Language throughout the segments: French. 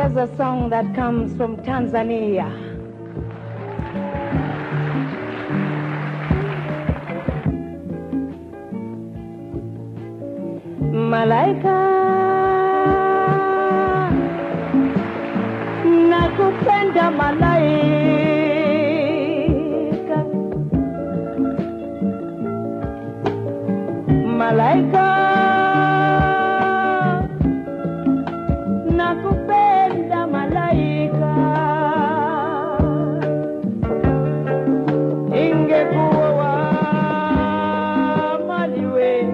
Here's a song that comes from Tanzania. Malaika, nakupenda malaika, malaika, nakupenda malaika, ingekuwa maliwe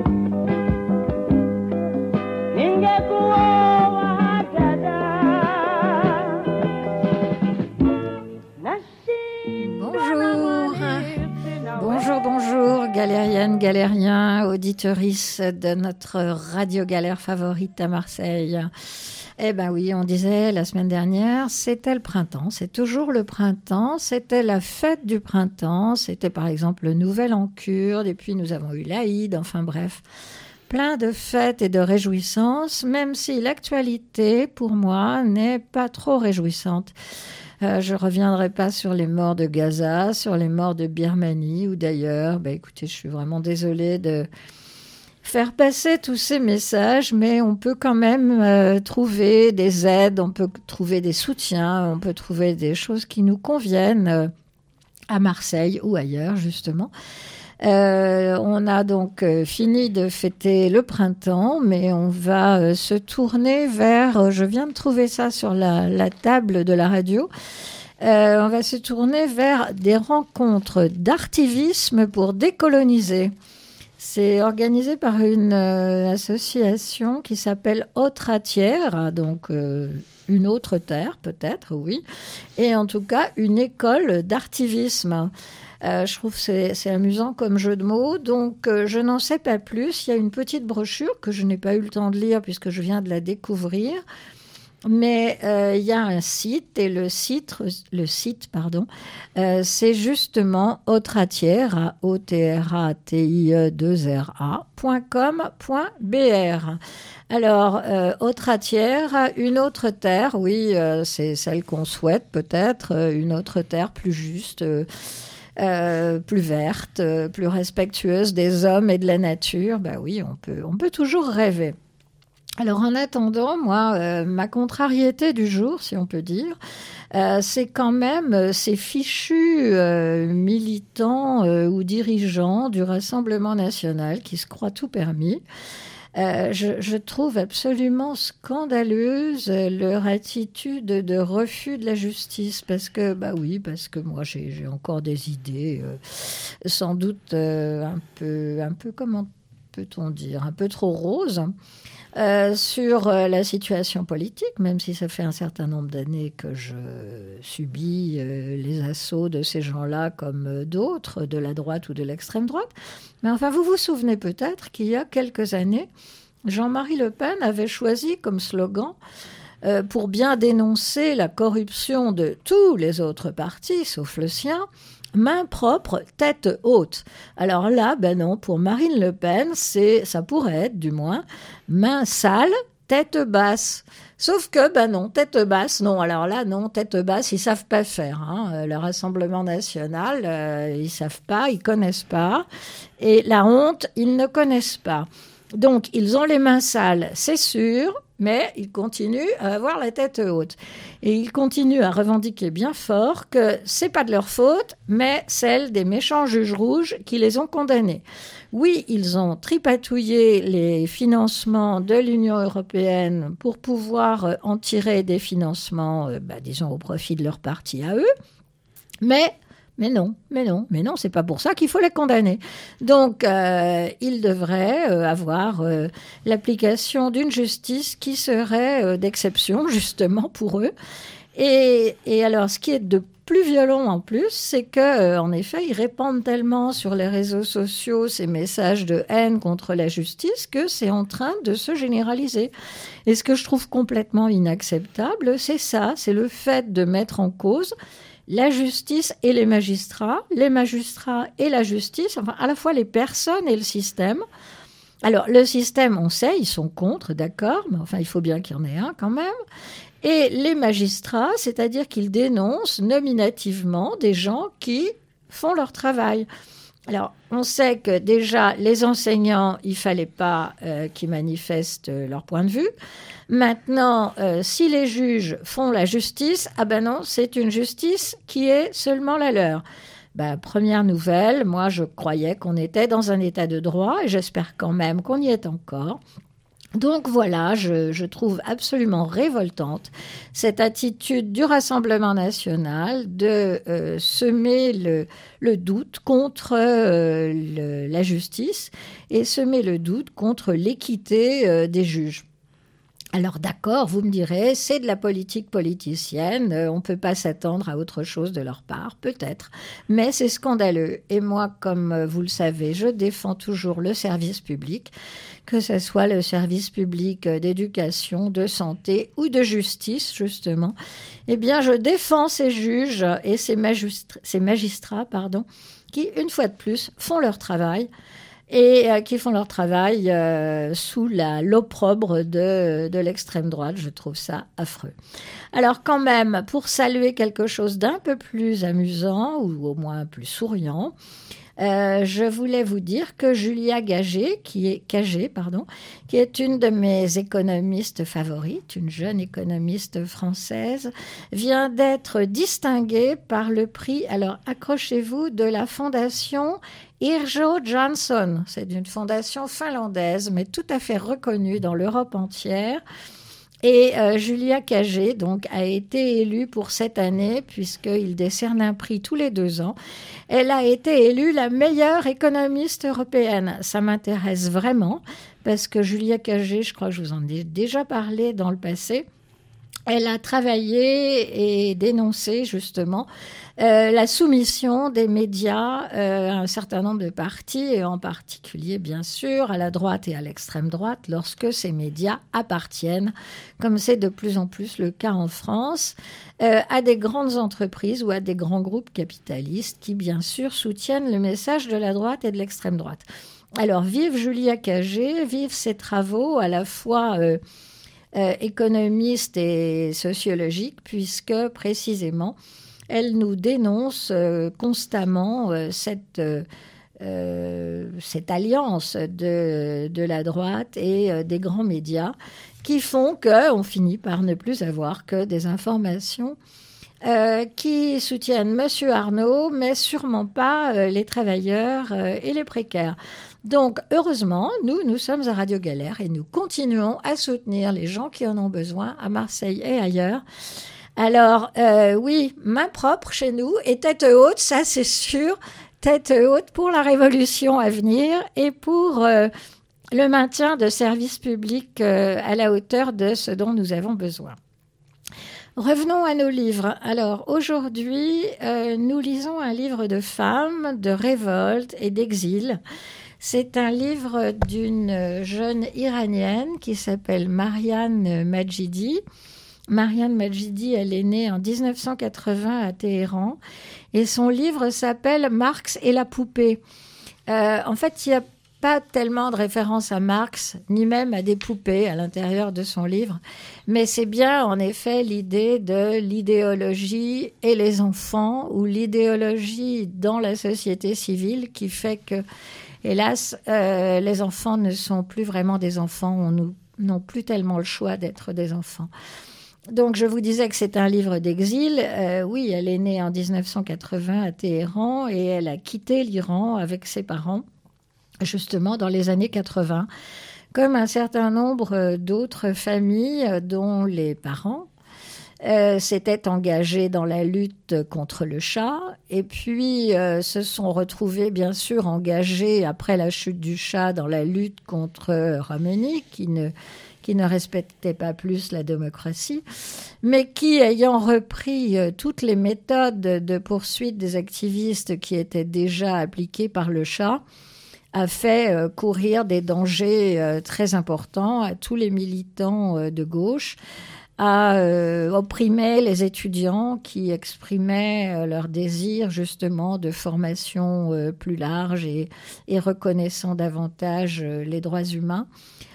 Bonjour, galériennes, galériens, auditorices de notre radio galère favorite à Marseille. Eh ben oui, on disait la semaine dernière, c'était le printemps, c'est toujours le printemps, c'était la fête du printemps, c'était par exemple le Nouvel An kurde, et puis nous avons eu l'Aïd, enfin bref. Plein de fêtes et de réjouissances, même si l'actualité, pour moi, n'est pas trop réjouissante. Je ne reviendrai pas sur les morts de Gaza, sur les morts de Birmanie ou d'ailleurs. Écoutez, je suis vraiment désolée de faire passer tous ces messages, mais on peut quand même trouver des aides, on peut trouver des soutiens, on peut trouver des choses qui nous conviennent à Marseille ou ailleurs, justement. On a donc fini de fêter le printemps, mais on va se tourner vers, je viens de trouver ça sur la table de la radio, on va se tourner vers des rencontres d'artivisme pour décoloniser. C'est organisé par une association qui s'appelle Autre Tiers, donc une autre terre peut-être, oui, et en tout cas une école d'artivisme. Je trouve que c'est amusant comme jeu de mots, donc je n'en sais pas plus. Il y a une petite brochure que je n'ai pas eu le temps de lire puisque je viens de la découvrir. Mais il y a un site, et le site, c'est justement autratière, autratie2ra.com.br. Alors, autratière, une autre terre, oui, c'est celle qu'on souhaite peut-être, une autre terre plus juste, plus verte, plus respectueuse des hommes et de la nature. Oui, on peut toujours rêver. Alors en attendant, moi, ma contrariété du jour, si on peut dire, c'est quand même ces fichus militants ou dirigeants du Rassemblement national qui se croient tout permis. Je trouve absolument scandaleuse leur attitude de refus de la justice parce que moi j'ai encore des idées sans doute un peu comment peut-on dire, un peu trop roses sur la situation politique, même si ça fait un certain nombre d'années que je subis les assauts de ces gens-là comme d'autres, de la droite ou de l'extrême droite. Mais enfin, vous vous souvenez peut-être qu'il y a quelques années, Jean-Marie Le Pen avait choisi comme slogan pour bien dénoncer la corruption de tous les autres partis, sauf le sien, main propre, tête haute. Alors là, non, pour Marine Le Pen, ça pourrait être, du moins, main sale, tête basse. Sauf que, non, tête basse, non. Alors là, non, tête basse, ils savent pas faire. Le Rassemblement national, ils savent pas, ils connaissent pas. Et la honte, ils ne connaissent pas. Donc, ils ont les mains sales, c'est sûr, mais ils continuent à avoir la tête haute. Et ils continuent à revendiquer bien fort que c'est pas de leur faute, mais celle des méchants juges rouges qui les ont condamnés. Oui, ils ont tripatouillé les financements de l'Union européenne pour pouvoir en tirer des financements, disons, au profit de leur parti à eux. Mais non, c'est pas pour ça qu'il faut les condamner. Donc, ils devraient avoir l'application d'une justice qui serait d'exception, justement, pour eux. Et alors, ce qui est de plus violent en plus, c'est que, en effet, ils répandent tellement sur les réseaux sociaux ces messages de haine contre la justice que c'est en train de se généraliser. Et ce que je trouve complètement inacceptable, c'est ça, c'est le fait de mettre en cause la justice et les magistrats et la justice, enfin à la fois les personnes et le système. Alors le système, on sait, ils sont contre, d'accord, mais enfin il faut bien qu'il y en ait un quand même. Et les magistrats, c'est-à-dire qu'ils dénoncent nominativement des gens qui font leur travail. Alors, on sait que déjà, les enseignants, il ne fallait pas qu'ils manifestent leur point de vue. Maintenant, si les juges font la justice, ah ben non, c'est une justice qui est seulement la leur. Ben, première nouvelle, moi je croyais qu'on était dans un état de droit et j'espère quand même qu'on y est encore. Donc voilà, je trouve absolument révoltante cette attitude du Rassemblement national de semer le doute contre la justice et semer le doute contre l'équité des juges. Alors d'accord, vous me direz, c'est de la politique politicienne, on ne peut pas s'attendre à autre chose de leur part, peut-être, mais c'est scandaleux. Et moi, comme vous le savez, je défends toujours le service public, que ce soit le service public d'éducation, de santé ou de justice, justement. Eh bien, je défends ces juges et ces magistrats, qui, une fois de plus, font leur travail. Et qui font leur travail sous l'opprobre de l'extrême droite. Je trouve ça affreux. Alors quand même, pour saluer quelque chose d'un peu plus amusant, ou au moins plus souriant, je voulais vous dire que Julia Cagé, qui est une de mes économistes favorites, une jeune économiste française, vient d'être distinguée par le prix, alors accrochez-vous, de la fondation Irjo Jansson. C'est une fondation finlandaise, mais tout à fait reconnue dans l'Europe entière. Et Julia Cagé, donc, a été élue pour cette année, puisqu'il décerne un prix tous les 2 ans. Elle a été élue la meilleure économiste européenne. Ça m'intéresse vraiment, parce que Julia Cagé, je crois que je vous en ai déjà parlé dans le passé, elle a travaillé et dénoncé justement la soumission des médias à un certain nombre de partis, et en particulier, bien sûr, à la droite et à l'extrême droite, lorsque ces médias appartiennent, comme c'est de plus en plus le cas en France, à des grandes entreprises ou à des grands groupes capitalistes qui, bien sûr, soutiennent le message de la droite et de l'extrême droite. Alors, vive Julia Cagé, vive ses travaux à la fois économiste et sociologique, puisque précisément, elle nous dénonce constamment cette alliance de la droite et des grands médias qui font qu'on finit par ne plus avoir que des informations qui soutiennent M. Arnault, mais sûrement pas les travailleurs et les précaires. Donc, heureusement, nous sommes à Radio Galère et nous continuons à soutenir les gens qui en ont besoin à Marseille et ailleurs. Alors, oui, main propre chez nous et tête haute, ça c'est sûr, tête haute pour la révolution à venir et pour le maintien de services publics à la hauteur de ce dont nous avons besoin. Revenons à nos livres. Alors, aujourd'hui, nous lisons un livre de femmes, de révolte et d'exil. C'est un livre d'une jeune Iranienne qui s'appelle Marianne Majidi. Marianne Majidi, elle est née en 1980 à Téhéran et son livre s'appelle « Marx et la poupée ». En fait, il n'y a pas tellement de référence à Marx, ni même à des poupées à l'intérieur de son livre, mais c'est bien en effet l'idée de l'idéologie et les enfants, ou l'idéologie dans la société civile qui fait que, hélas, les enfants ne sont plus vraiment des enfants, n'ont plus tellement le choix d'être des enfants. Donc, je vous disais que c'est un livre d'exil. Oui, elle est née en 1980 à Téhéran et elle a quitté l'Iran avec ses parents, justement dans les années 80, comme un certain nombre d'autres familles dont les parents s'étaient engagés dans la lutte contre le Shah et puis se sont retrouvés, bien sûr, engagés après la chute du Shah dans la lutte contre Khomeini, qui ne respectait pas plus la démocratie, mais qui, ayant repris toutes les méthodes de poursuite des activistes qui étaient déjà appliquées par le Shah, a fait courir des dangers très importants à tous les militants de gauche, a opprimé les étudiants qui exprimaient leur désir justement de formation plus large et reconnaissant davantage les droits humains,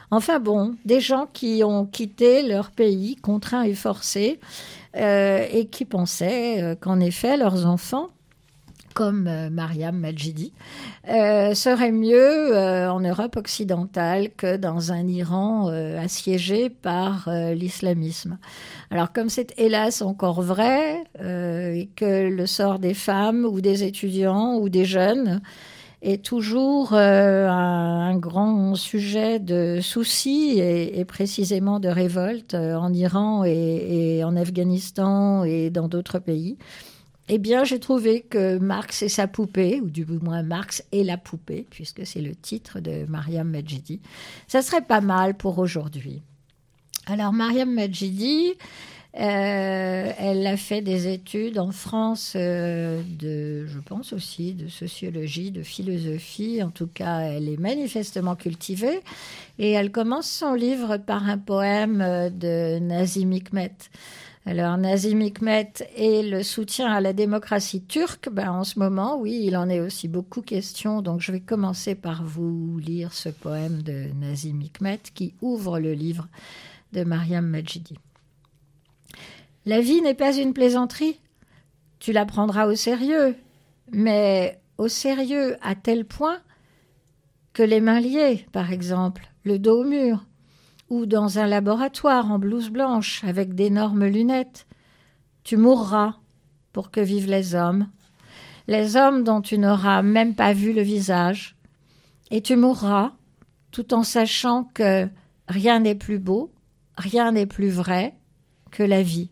Enfin bon, des gens qui ont quitté leur pays, contraints et forcés, et qui pensaient qu'en effet, leurs enfants, comme Mariam Majidi, serait mieux en Europe occidentale que dans un Iran assiégé par l'islamisme. Alors comme c'est hélas encore vrai, et que le sort des femmes ou des étudiants ou des jeunes est toujours un grand sujet de soucis et précisément de révolte en Iran et en Afghanistan et dans d'autres pays, eh bien, j'ai trouvé que Marx et sa poupée, ou du moins Marx et la poupée, puisque c'est le titre de Mariam Majidi, ça serait pas mal pour aujourd'hui. Alors, Mariam Majidi, elle a fait des études en France je pense aussi, de sociologie, de philosophie. En tout cas, elle est manifestement cultivée. Et elle commence son livre par un poème de Nazım Hikmet. Alors, Nazım Hikmet et le soutien à la démocratie turque, en ce moment, oui, il en est aussi beaucoup question. Donc, je vais commencer par vous lire ce poème de Nazım Hikmet qui ouvre le livre de Mariam Majidi. La vie n'est pas une plaisanterie. Tu la prendras au sérieux, mais au sérieux à tel point que les mains liées, par exemple, le dos au mur, ou dans un laboratoire en blouse blanche avec d'énormes lunettes. Tu mourras pour que vivent les hommes dont tu n'auras même pas vu le visage. Et tu mourras tout en sachant que rien n'est plus beau, rien n'est plus vrai que la vie.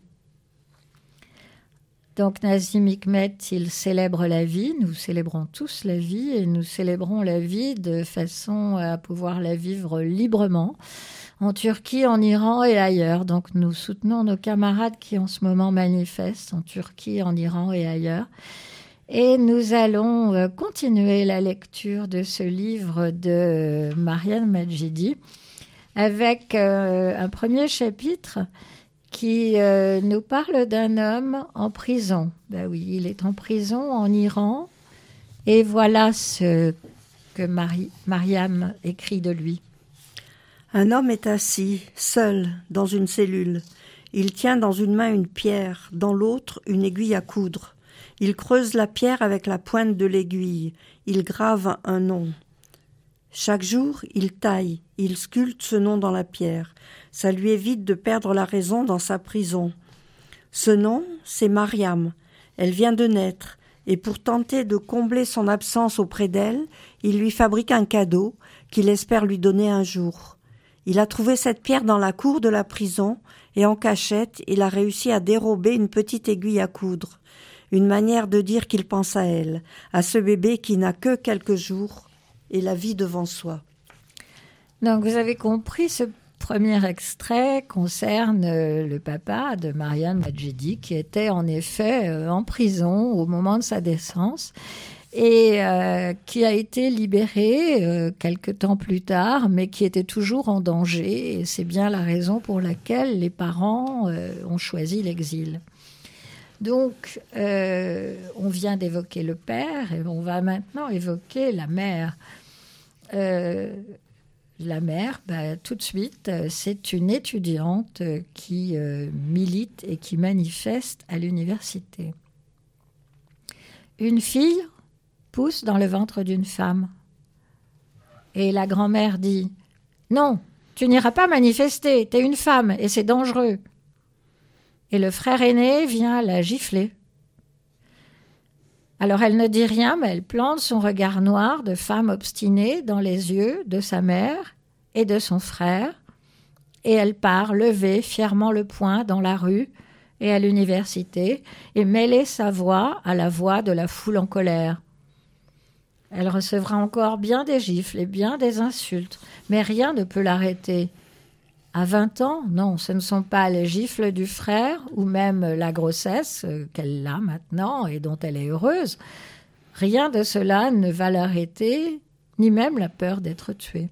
Donc Nazım Hikmet, il célèbre la vie, nous célébrons tous la vie et nous célébrons la vie de façon à pouvoir la vivre librement, en Turquie, en Iran et ailleurs. Donc nous soutenons nos camarades qui en ce moment manifestent en Turquie, en Iran et ailleurs. Et nous allons continuer la lecture de ce livre de Mariam Majidi avec un premier chapitre qui nous parle d'un homme en prison. Ben oui, il est en prison en Iran. Et voilà ce que Mariam écrit de lui. Un homme est assis, seul, dans une cellule. Il tient dans une main une pierre, dans l'autre une aiguille à coudre. Il creuse la pierre avec la pointe de l'aiguille. Il grave un nom. Chaque jour, il taille, il sculpte ce nom dans la pierre. Ça lui évite de perdre la raison dans sa prison. Ce nom, c'est Mariam. Elle vient de naître, et pour tenter de combler son absence auprès d'elle, il lui fabrique un cadeau qu'il espère lui donner un jour. Il a trouvé cette pierre dans la cour de la prison, et en cachette, il a réussi à dérober une petite aiguille à coudre. Une manière de dire qu'il pense à elle, à ce bébé qui n'a que quelques jours et la vie devant soi. Donc vous avez compris, ce premier extrait concerne le papa de Mariam Majidi qui était en effet en prison au moment de sa naissance et qui a été libéré quelque temps plus tard, mais qui était toujours en danger. Et c'est bien la raison pour laquelle les parents ont choisi l'exil. Donc, on vient d'évoquer le père et on va maintenant évoquer la mère. La mère, tout de suite, c'est une étudiante qui milite et qui manifeste à l'université. Une fille pousse dans le ventre d'une femme. Et la grand-mère dit « Non, tu n'iras pas manifester, t'es une femme et c'est dangereux. » Et le frère aîné vient la gifler. Alors elle ne dit rien, mais elle plante son regard noir de femme obstinée dans les yeux de sa mère et de son frère, et elle part lever fièrement le poing dans la rue et à l'université et mêler sa voix à la voix de la foule en colère. Elle recevra encore bien des gifles et bien des insultes, mais rien ne peut l'arrêter. À 20 ans, non, ce ne sont pas les gifles du frère ou même la grossesse qu'elle a maintenant et dont elle est heureuse. Rien de cela ne va l'arrêter, ni même la peur d'être tuée.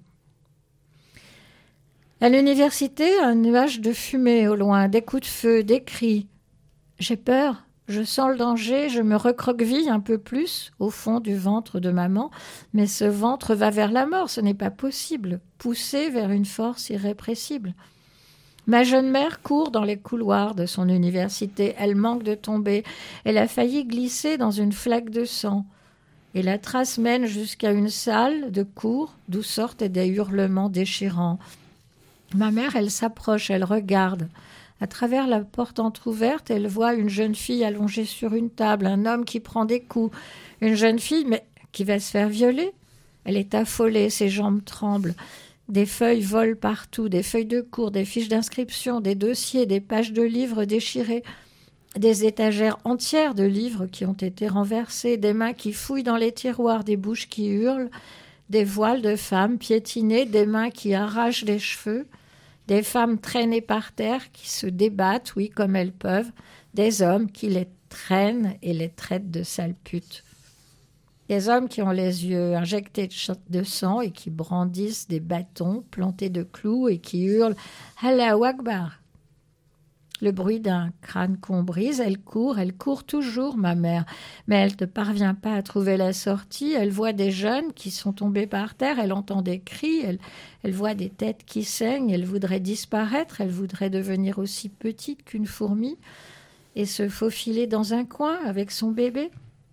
À l'université, un nuage de fumée au loin, des coups de feu, des cris. « J'ai peur, Je sens le danger, je me recroqueville un peu plus au fond du ventre de maman, mais ce ventre va vers la mort, ce n'est pas possible, poussé vers une force irrépressible. Ma jeune mère court dans les couloirs de son université, elle manque de tomber, elle a failli glisser dans une flaque de sang, et la trace mène jusqu'à une salle de cours d'où sortent des hurlements déchirants. Ma mère, elle s'approche, elle regarde. À travers la porte entr'ouverte, elle voit une jeune fille allongée sur une table, un homme qui prend des coups, une jeune fille mais qui va se faire violer. Elle est affolée, ses jambes tremblent. Des feuilles volent partout, des feuilles de cours, des fiches d'inscription, des dossiers, des pages de livres déchirées, des étagères entières de livres qui ont été renversés, des mains qui fouillent dans les tiroirs, des bouches qui hurlent, des voiles de femmes piétinées, des mains qui arrachent des cheveux, des femmes traînées par terre qui se débattent, oui, comme elles peuvent, des hommes qui les traînent et les traitent de sales putes. Des hommes qui ont les yeux injectés de sang et qui brandissent des bâtons plantés de clous et qui hurlent « Allahu Akbar ». Le bruit d'un crâne qu'on brise, elle court toujours, ma mère. Mais elle ne parvient pas à trouver la sortie. Elle voit des jeunes qui sont tombés par terre, elle entend des cris, elle voit des têtes qui saignent, elle voudrait disparaître, elle voudrait devenir aussi petite qu'une fourmi et se faufiler dans un coin avec son bébé.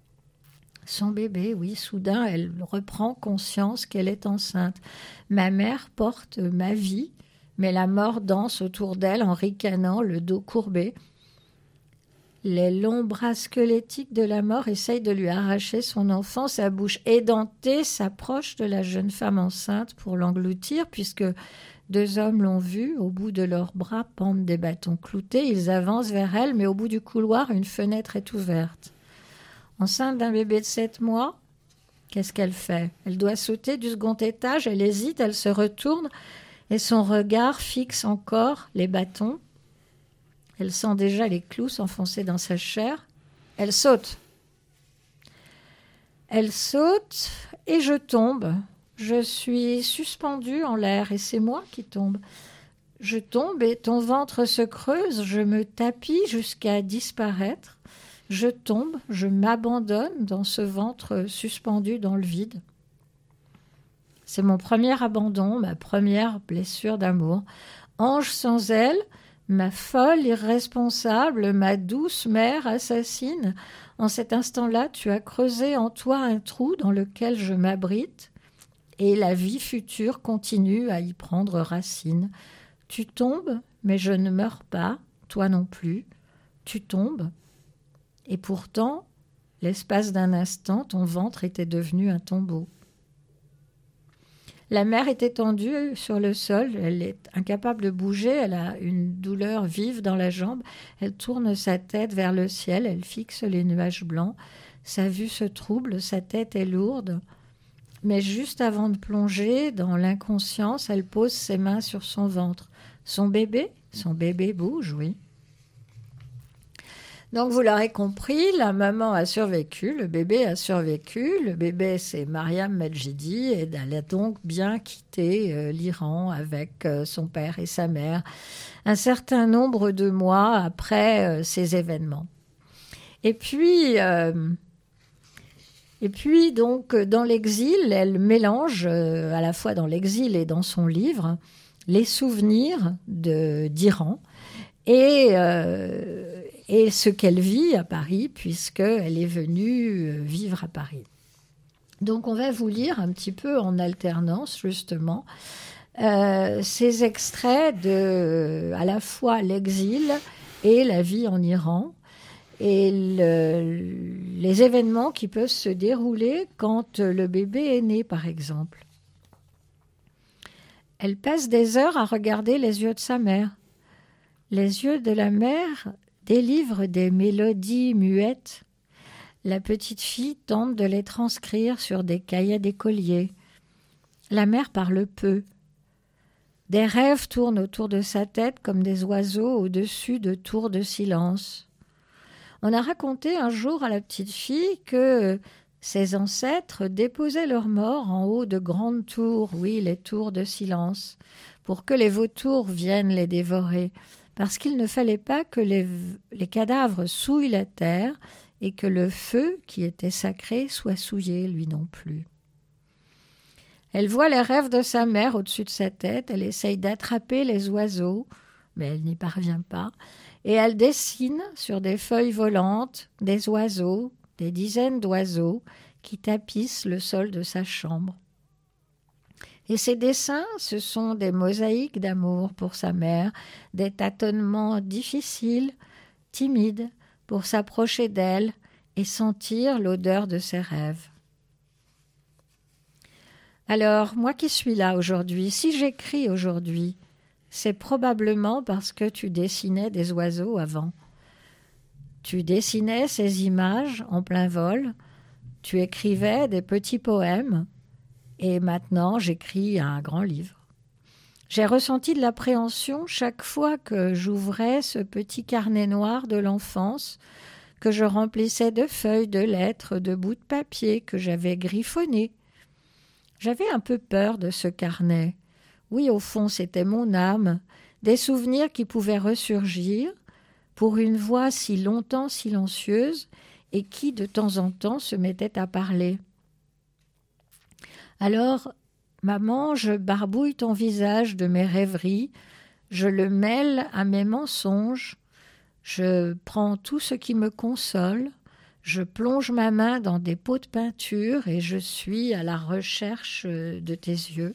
Son bébé, oui, soudain, elle reprend conscience qu'elle est enceinte. Ma mère porte ma vie, mais la mort danse autour d'elle en ricanant, le dos courbé. Les longs bras squelettiques de la mort essayent de lui arracher son enfant. Sa bouche édentée s'approche de la jeune femme enceinte pour l'engloutir, puisque 2 hommes l'ont vue. Au bout de leurs bras pendent des bâtons cloutés. Ils avancent vers elle, mais au bout du couloir, une fenêtre est ouverte. Enceinte d'un bébé de 7 mois, qu'est-ce qu'elle fait? Elle doit sauter du second étage, elle hésite, elle se retourne et son regard fixe encore les bâtons. Elle sent déjà les clous s'enfoncer dans sa chair. Elle saute. Elle saute et je tombe. Je suis suspendue en l'air et c'est moi qui tombe. Je tombe et ton ventre se creuse, je me tapis jusqu'à disparaître. Je tombe, je m'abandonne dans ce ventre suspendu dans le vide. C'est mon premier abandon, ma première blessure d'amour. Ange sans aile, ma folle irresponsable, ma douce mère assassine, en cet instant-là, tu as creusé en toi un trou dans lequel je m'abrite et la vie future continue à y prendre racine. Tu tombes, mais je ne meurs pas, toi non plus. Tu tombes. Et pourtant, l'espace d'un instant, ton ventre était devenu un tombeau. La mère est étendue sur le sol, elle est incapable de bouger, elle a une douleur vive dans la jambe, elle tourne sa tête vers le ciel, elle fixe les nuages blancs, sa vue se trouble, sa tête est lourde. Mais juste avant de plonger dans l'inconscience, elle pose ses mains sur son ventre. Son bébé bouge, oui. Donc, vous l'aurez compris, la maman a survécu, le bébé a survécu. Le bébé, c'est Mariam Medjidi, et elle a donc bien quitté l'Iran avec son père et sa mère un certain nombre de mois après ces événements. Et puis, donc, dans l'exil, elle mélange, à la fois dans l'exil et dans son livre, les souvenirs d'Iran et ce qu'elle vit à Paris, puisqu'elle est venue vivre à Paris. Donc, on va vous lire un petit peu en alternance, justement, ces extraits de, à la fois l'exil et la vie en Iran, et les événements qui peuvent se dérouler quand le bébé est né, par exemple. Elle passe des heures à regarder les yeux de sa mère. Les yeux de la mère délivrent des mélodies muettes. La petite fille tente de les transcrire sur des cahiers d'écolier. La mère parle peu. Des rêves tournent autour de sa tête comme des oiseaux au-dessus de tours de silence. On a raconté un jour à la petite fille que ses ancêtres déposaient leurs morts en haut de grandes tours, oui, les tours de silence, pour que les vautours viennent les dévorer. parce qu'il ne fallait pas que les cadavres souillent la terre et que le feu, qui était sacré, soit souillé, lui non plus. Elle voit les rêves de sa mère au-dessus de sa tête, elle essaye d'attraper les oiseaux, mais elle n'y parvient pas, et elle dessine sur des feuilles volantes des oiseaux, des dizaines d'oiseaux qui tapissent le sol de sa chambre. Et ces dessins, ce sont des mosaïques d'amour pour sa mère, des tâtonnements difficiles, timides, pour s'approcher d'elle et sentir l'odeur de ses rêves. Alors, moi qui suis là aujourd'hui, si j'écris aujourd'hui, c'est probablement parce que tu dessinais des oiseaux avant. Tu dessinais ces images en plein vol, tu écrivais des petits poèmes, et maintenant j'écris un grand livre. J'ai ressenti de l'appréhension chaque fois que j'ouvrais ce petit carnet noir de l'enfance, que je remplissais de feuilles, de lettres, de bouts de papier que j'avais griffonnés. J'avais un peu peur de ce carnet. Oui, au fond, c'était mon âme, des souvenirs qui pouvaient ressurgir pour une voix si longtemps silencieuse et qui, de temps en temps, se mettait à parler. Alors, maman, je barbouille ton visage de mes rêveries, je le mêle à mes mensonges, je prends tout ce qui me console, je plonge ma main dans des pots de peinture et je suis à la recherche de tes yeux.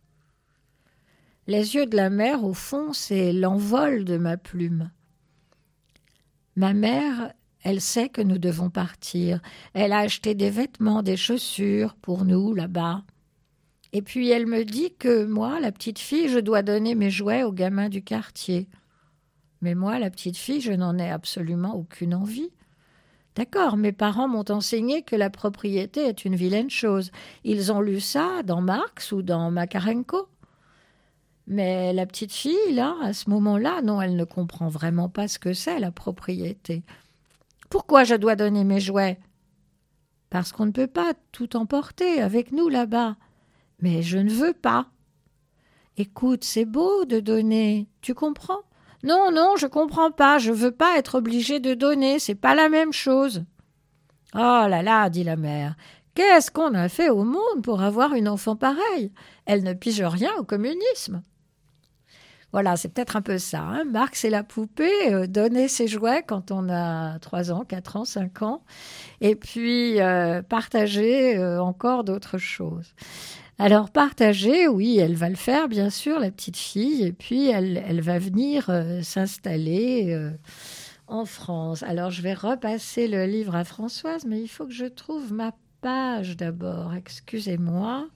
Les yeux de la mer, au fond, c'est l'envol de ma plume. Ma mère, elle sait que nous devons partir. Elle a acheté des vêtements, des chaussures pour nous là-bas. Et puis elle me dit que moi, la petite fille, je dois donner mes jouets aux gamins du quartier. Mais moi, la petite fille, je n'en ai absolument aucune envie. D'accord, mes parents m'ont enseigné que la propriété est une vilaine chose. Ils ont lu ça dans Marx ou dans Makarenko. Mais la petite fille, là, à ce moment-là, non, elle ne comprend vraiment pas ce que c'est, la propriété. Pourquoi je dois donner mes jouets? Parce qu'on ne peut pas tout emporter avec nous là-bas. Mais je ne veux pas. Écoute, c'est beau de donner, tu comprends? Non, non, je comprends pas, je veux pas être obligée de donner, c'est pas la même chose. Oh là là, dit la mère, qu'est-ce qu'on a fait au monde pour avoir une enfant pareille? Elle ne pige rien au communisme. Voilà, c'est peut-être un peu ça, hein. Marx et la poupée, donner ses jouets quand on a 3 ans, 4 ans, 5 ans, et puis partager encore d'autres choses. Alors partager, oui, elle va le faire, bien sûr, la petite fille, et puis elle va venir s'installer en France. Alors je vais repasser le livre à Françoise, mais il faut que je trouve ma page d'abord. Excusez-moi.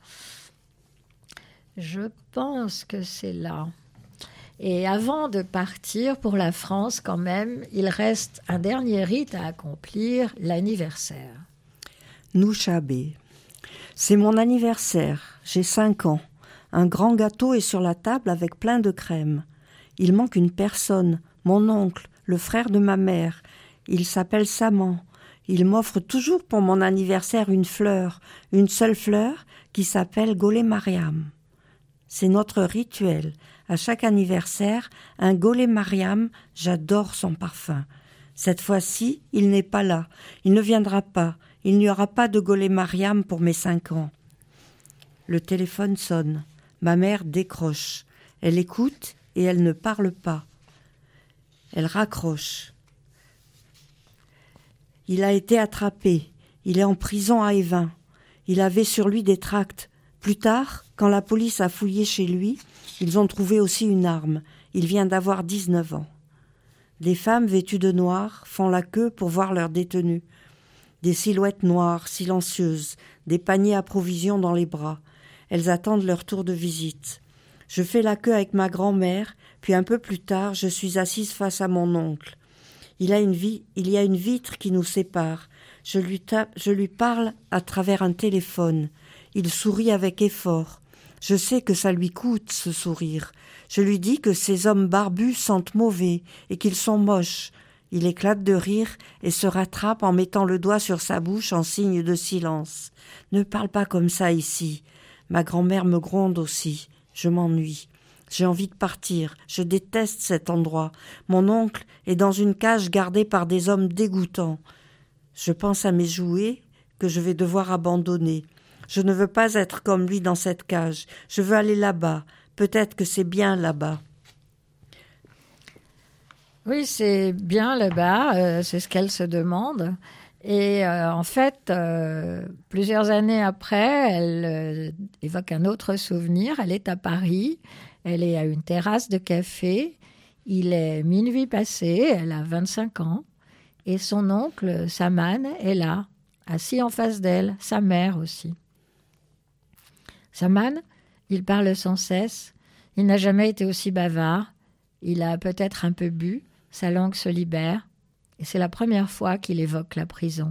Je pense que c'est là. Et avant de partir pour la France, quand même, il reste un dernier rite à accomplir, l'anniversaire. Nouchabé. C'est mon anniversaire, j'ai 5 ans. Un grand gâteau est sur la table avec plein de crème. Il manque une personne, mon oncle, le frère de ma mère. Il s'appelle Saman. Il m'offre toujours pour mon anniversaire une fleur, une seule fleur, qui s'appelle Golé Mariam. C'est notre rituel. À chaque anniversaire, un Golé Mariam, j'adore son parfum. Cette fois-ci, il n'est pas là. Il ne viendra pas. Il n'y aura pas de Golé Mariam pour mes 5 ans. Le téléphone sonne. Ma mère décroche. Elle écoute et elle ne parle pas. Elle raccroche. Il a été attrapé. Il est en prison à Évin. Il avait sur lui des tracts. Plus tard, quand la police a fouillé chez lui, ils ont trouvé aussi une arme. Il vient d'avoir 19 ans. Des femmes vêtues de noir font la queue pour voir leurs détenus. Des silhouettes noires, silencieuses, des paniers à provisions dans les bras. Elles attendent leur tour de visite. Je fais la queue avec ma grand-mère, puis un peu plus tard, je suis assise face à mon oncle. Il y a une vitre qui nous sépare. Je lui parle à travers un téléphone. Il sourit avec effort. Je sais que ça lui coûte, ce sourire. Je lui dis que ces hommes barbus sentent mauvais et qu'ils sont moches. Il éclate de rire et se rattrape en mettant le doigt sur sa bouche en signe de silence. Ne parle pas comme ça ici. Ma grand-mère me gronde aussi. Je m'ennuie. J'ai envie de partir. Je déteste cet endroit. Mon oncle est dans une cage gardée par des hommes dégoûtants. Je pense à mes jouets que je vais devoir abandonner. Je ne veux pas être comme lui dans cette cage. Je veux aller là-bas. Peut-être que c'est bien là-bas. Oui, c'est bien là-bas, c'est ce qu'elle se demande. Et en fait, plusieurs années après, elle évoque un autre souvenir. Elle est à Paris, elle est à une terrasse de café. Il est minuit passé, elle a 25 ans. Et son oncle, Saman, est là, assis en face d'elle, sa mère aussi. Saman, il parle sans cesse. Il n'a jamais été aussi bavard. Il a peut-être un peu bu. Sa langue se libère. Et c'est la première fois qu'il évoque la prison.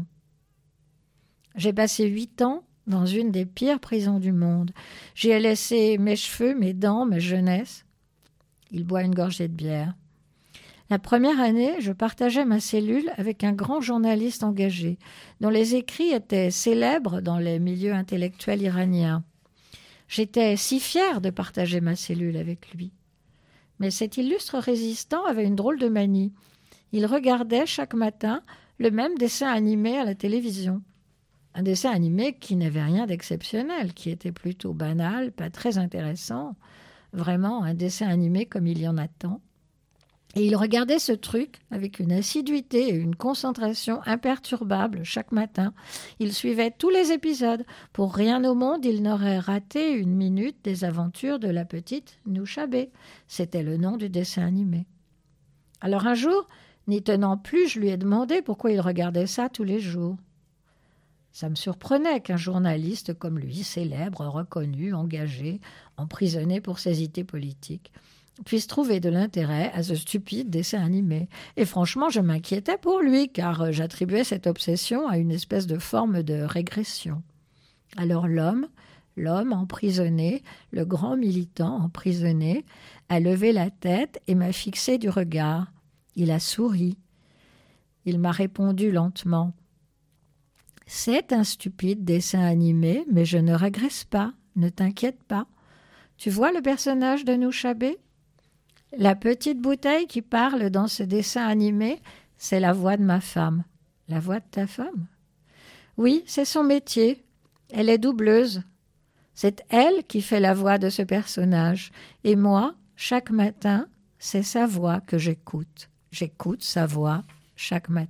J'ai passé 8 ans dans une des pires prisons du monde. J'y ai laissé mes cheveux, mes dents, ma jeunesse. Il boit une gorgée de bière. La première année, je partageais ma cellule avec un grand journaliste engagé, dont les écrits étaient célèbres dans les milieux intellectuels iraniens. J'étais si fière de partager ma cellule avec lui. Mais cet illustre résistant avait une drôle de manie. Il regardait chaque matin le même dessin animé à la télévision. Un dessin animé qui n'avait rien d'exceptionnel, qui était plutôt banal, pas très intéressant. Vraiment un dessin animé comme il y en a tant. Et il regardait ce truc avec une assiduité et une concentration imperturbables chaque matin. Il suivait tous les épisodes. Pour rien au monde, il n'aurait raté une minute des aventures de la petite Nouchabé. C'était le nom du dessin animé. Alors un jour, n'y tenant plus, je lui ai demandé pourquoi il regardait ça tous les jours. Ça me surprenait qu'un journaliste comme lui, célèbre, reconnu, engagé, emprisonné pour ses idées politiques, puisse trouver de l'intérêt à ce stupide dessin animé. Et franchement, je m'inquiétais pour lui, car j'attribuais cette obsession à une espèce de forme de régression. Alors l'homme emprisonné, le grand militant emprisonné, a levé la tête et m'a fixé du regard. Il a souri. Il m'a répondu lentement. « C'est un stupide dessin animé, mais je ne régresse pas, ne t'inquiète pas. Tu vois le personnage de Nouchabé ? La petite bouteille qui parle dans ce dessin animé, c'est la voix de ma femme. » « La voix de ta femme ? » ?»« Oui, c'est son métier. Elle est doubleuse. C'est elle qui fait la voix de ce personnage. Et moi, chaque matin, c'est sa voix que j'écoute. J'écoute sa voix chaque matin. »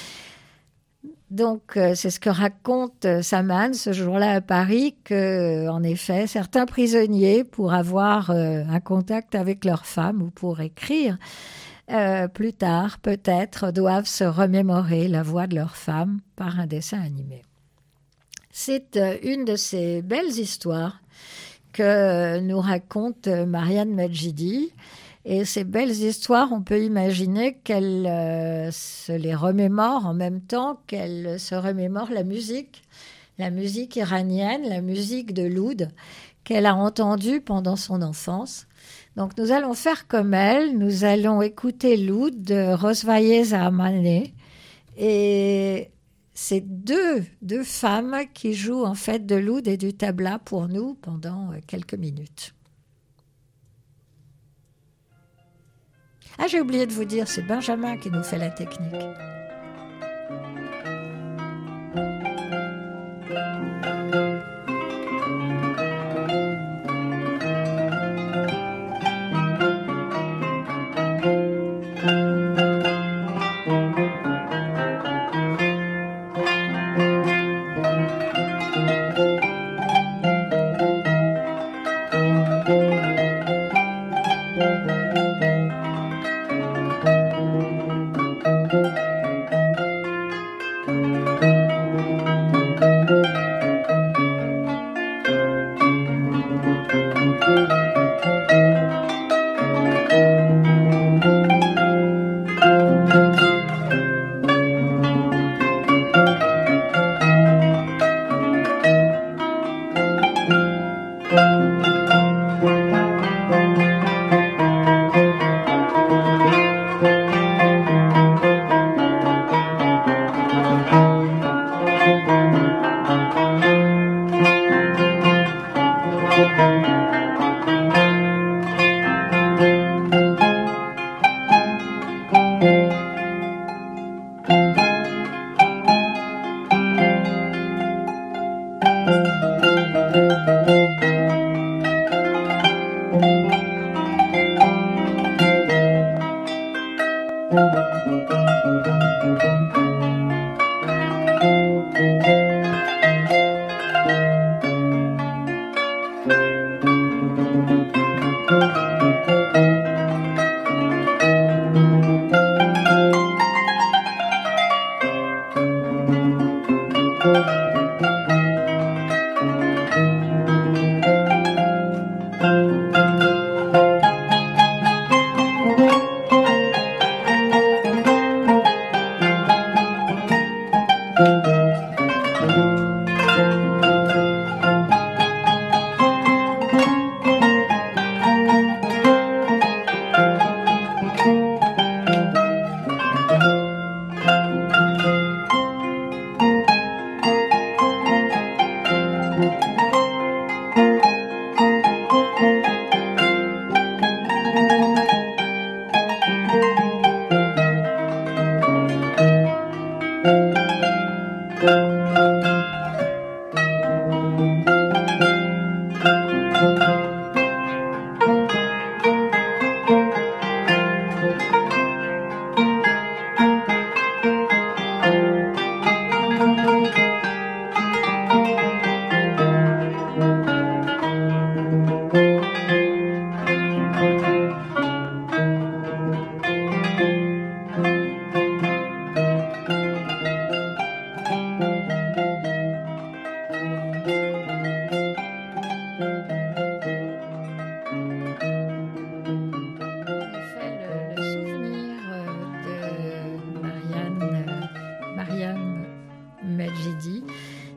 Donc, c'est ce que raconte Saman ce jour-là à Paris, que, en effet, certains prisonniers, pour avoir un contact avec leur femme ou pour écrire, plus tard, peut-être, doivent se remémorer la voix de leur femme par un dessin animé. C'est une de ces belles histoires que nous raconte Marianne Majidi. Et ces belles histoires, on peut imaginer qu'elle se les remémore en même temps qu'elle se remémore la musique iranienne, la musique de l'oud qu'elle a entendue pendant son enfance. Donc nous allons faire comme elle, nous allons écouter l'oud de Rosvaye Zamaneh. Et c'est deux femmes qui jouent en fait de l'oud et du tabla pour nous pendant quelques minutes. Ah, j'ai oublié de vous dire, c'est Benjamin qui nous fait la technique.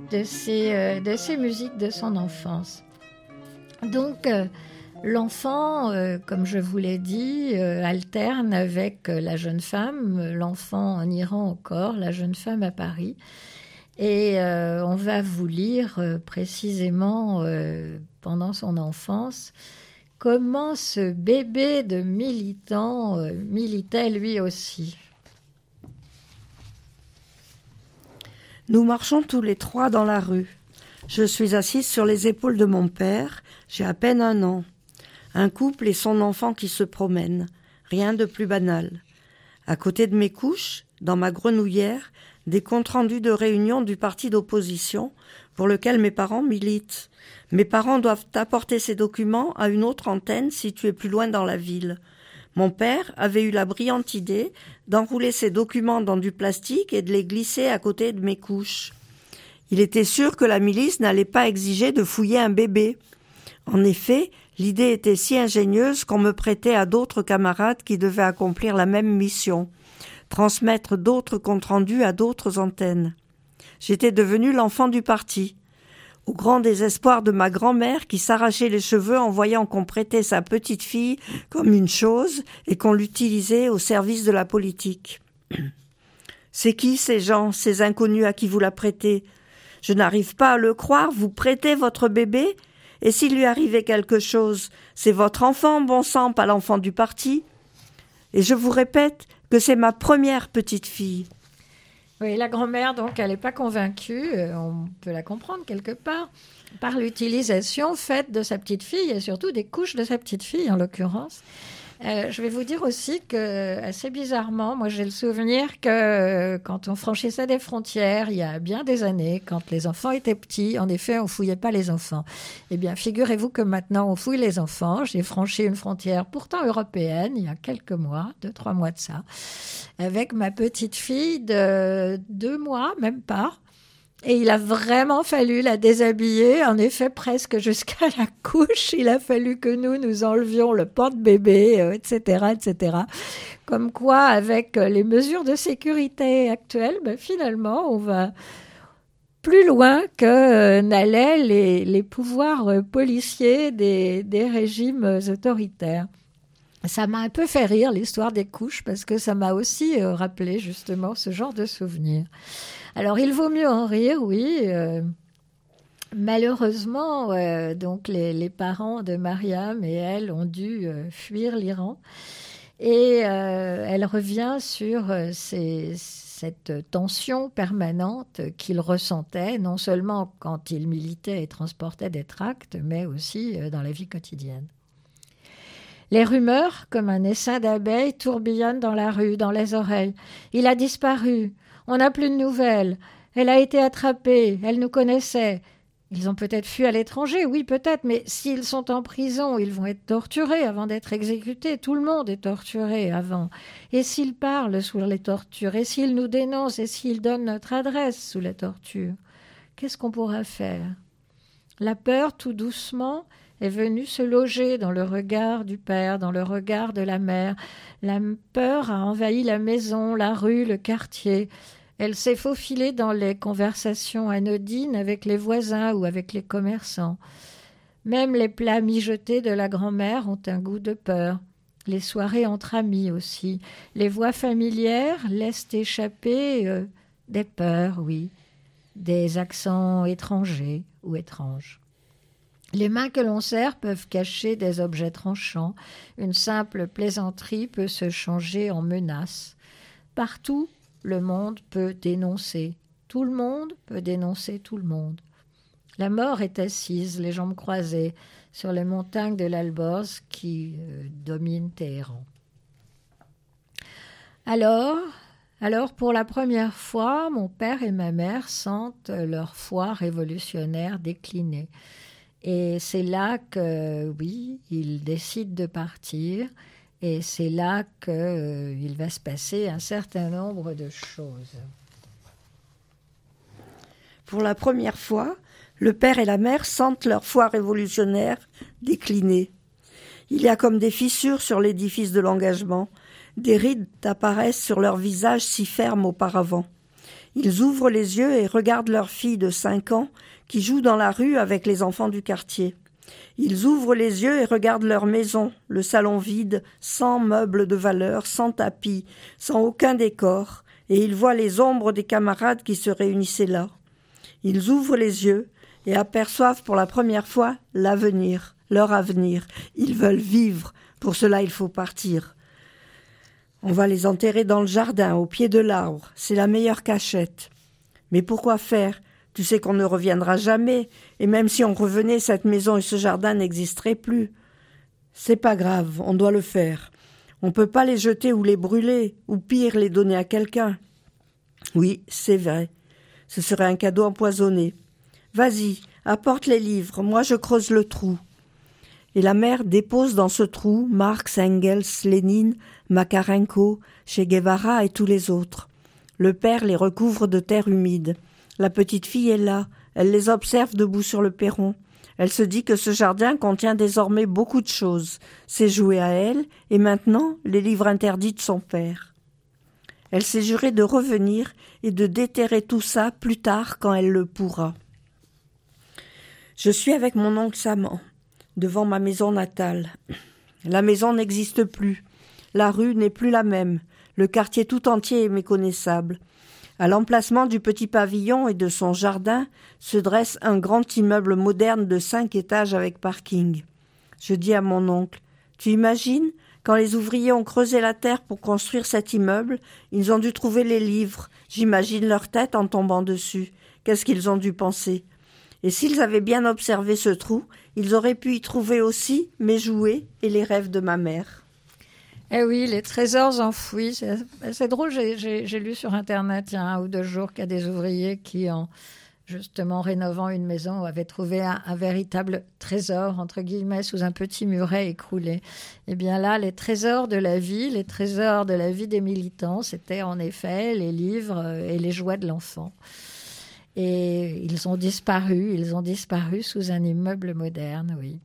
de ces musiques de son enfance. Donc, l'enfant, comme je vous l'ai dit, alterne avec la jeune femme, l'enfant en Iran encore, la jeune femme à Paris. Et on va vous lire précisément, pendant son enfance, comment ce bébé de militant militait lui aussi. Nous marchons tous les trois dans la rue. Je suis assise sur les épaules de mon père, j'ai à peine 1 an. Un couple et son enfant qui se promènent, rien de plus banal. À côté de mes couches, dans ma grenouillère, des comptes rendus de réunion du parti d'opposition pour lequel mes parents militent. Mes parents doivent apporter ces documents à une autre antenne située plus loin dans la ville. Mon père avait eu la brillante idée d'enrouler ces documents dans du plastique et de les glisser à côté de mes couches. Il était sûr que la milice n'allait pas exiger de fouiller un bébé. En effet, l'idée était si ingénieuse qu'on me prêtait à d'autres camarades qui devaient accomplir la même mission, transmettre d'autres comptes rendus à d'autres antennes. J'étais devenue l'enfant du parti. Au grand désespoir de ma grand-mère qui s'arrachait les cheveux en voyant qu'on prêtait sa petite fille comme une chose et qu'on l'utilisait au service de la politique. « C'est qui ces gens, ces inconnus à qui vous la prêtez ? Je n'arrive pas à le croire, vous prêtez votre bébé ? Et s'il lui arrivait quelque chose, c'est votre enfant, bon sang, pas l'enfant du parti. Et je vous répète que c'est ma première petite fille. » Oui, la grand-mère, donc, elle n'est pas convaincue, on peut la comprendre quelque part, par l'utilisation faite de sa petite fille et surtout des couches de sa petite fille, en l'occurrence. Je vais vous dire aussi que, assez bizarrement, moi j'ai le souvenir que quand on franchissait des frontières, il y a bien des années, quand les enfants étaient petits, en effet, on fouillait pas les enfants. Eh bien, figurez-vous que maintenant, on fouille les enfants. J'ai franchi une frontière pourtant européenne, il y a quelques mois, 2-3 mois de ça, avec ma petite fille de 2 mois, même pas. Et il a vraiment fallu la déshabiller, en effet, presque jusqu'à la couche. Il a fallu que nous enlevions le porte-bébé, etc., etc. Comme quoi, avec les mesures de sécurité actuelles, finalement, on va plus loin que n'allaient les pouvoirs policiers des régimes autoritaires. Ça m'a un peu fait rire, l'histoire des couches, parce que ça m'a aussi rappelé justement ce genre de souvenirs. Alors, il vaut mieux en rire, oui. Malheureusement, donc les parents de Mariam et elle ont dû fuir l'Iran. Et elle revient sur cette tension permanente qu'ils ressentaient, non seulement quand ils militaient et transportaient des tracts, mais aussi dans la vie quotidienne. Les rumeurs, comme un essaim d'abeilles, tourbillonnent dans la rue, dans les oreilles. Il a disparu. On n'a plus de nouvelles. Elle a été attrapée. Elle nous connaissait. Ils ont peut-être fui à l'étranger, oui, peut-être, mais s'ils sont en prison, ils vont être torturés avant d'être exécutés. Tout le monde est torturé avant. Et s'ils parlent sous les tortures, et s'ils nous dénoncent, et s'ils donnent notre adresse sous les tortures, qu'est-ce qu'on pourra faire ? La peur, tout doucement, est venue se loger dans le regard du père, dans le regard de la mère. La peur a envahi la maison, la rue, le quartier. Elle s'est faufilée dans les conversations anodines avec les voisins ou avec les commerçants. Même les plats mijotés de la grand-mère ont un goût de peur. Les soirées entre amis aussi. Les voix familières laissent échapper des peurs, oui, des accents étrangers ou étranges. Les mains que l'on serre peuvent cacher des objets tranchants. Une simple plaisanterie peut se changer en menace. Partout, le monde peut dénoncer. Tout le monde peut dénoncer tout le monde. La mort est assise, les jambes croisées, sur les montagnes de l'Alborz qui dominent Téhéran. Alors, pour la première fois, mon père et ma mère sentent leur foi révolutionnaire décliner. Et c'est là que, oui, ils décident de partir et c'est là qu'il va se passer un certain nombre de choses. Pour la première fois, le père et la mère sentent leur foi révolutionnaire décliner. Il y a comme des fissures sur l'édifice de l'engagement. Des rides apparaissent sur leurs visages si fermes auparavant. Ils ouvrent les yeux et regardent leur fille de 5 ans qui joue dans la rue avec les enfants du quartier. Ils ouvrent les yeux et regardent leur maison, le salon vide, sans meubles de valeur, sans tapis, sans aucun décor, et ils voient les ombres des camarades qui se réunissaient là. Ils ouvrent les yeux et aperçoivent pour la première fois l'avenir, leur avenir. Ils veulent vivre, pour cela il faut partir. On va les enterrer dans le jardin, au pied de l'arbre, c'est la meilleure cachette. Mais pourquoi faire ? Tu sais qu'on ne reviendra jamais, et même si on revenait, cette maison et ce jardin n'existeraient plus. C'est pas grave, on doit le faire. On peut pas les jeter ou les brûler, ou pire, les donner à quelqu'un. Oui, c'est vrai. Ce serait un cadeau empoisonné. Vas-y, apporte les livres, moi je creuse le trou. Et la mère dépose dans ce trou Marx, Engels, Lénine, Makarenko, Che Guevara et tous les autres. Le père les recouvre de terre humide. La petite fille est là, elle les observe debout sur le perron. Elle se dit que ce jardin contient désormais beaucoup de choses, ses jouets à elle, et maintenant les livres interdits de son père. Elle s'est jurée de revenir et de déterrer tout ça plus tard quand elle le pourra. Je suis avec mon oncle Saman, devant ma maison natale. La maison n'existe plus, la rue n'est plus la même, le quartier tout entier est méconnaissable. À l'emplacement du petit pavillon et de son jardin se dresse un grand immeuble moderne de 5 étages avec parking. Je dis à mon oncle, « Tu imagines, quand les ouvriers ont creusé la terre pour construire cet immeuble, ils ont dû trouver les livres. J'imagine leur tête en tombant dessus. Qu'est-ce qu'ils ont dû penser ? Et s'ils avaient bien observé ce trou, ils auraient pu y trouver aussi mes jouets et les rêves de ma mère. » Eh oui, les trésors enfouis. C'est drôle, j'ai lu sur Internet il y a 1 ou 2 jours qu'il y a des ouvriers qui, en justement rénovant une maison, avaient trouvé un véritable trésor, entre guillemets, sous un petit muret écroulé. Eh bien là, les trésors de la vie des militants, c'était en effet les livres et les jouets de l'enfant. Et ils ont disparu sous un immeuble moderne, oui.